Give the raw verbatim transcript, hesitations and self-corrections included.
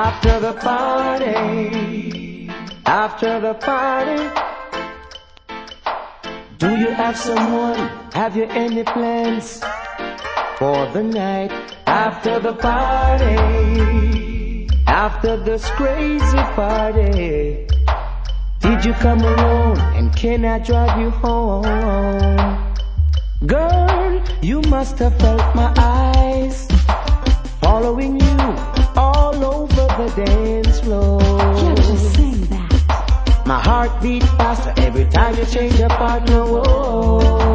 After the party, after the party, do you have someone? Have you any plans for the night? After the party, after this crazy party, did you come alone and can I drive you home? Girl, you must have felt my eyes following you all over the dance floor. Yeah, just sing that. My heart beats faster every time you change your partner. Whoa.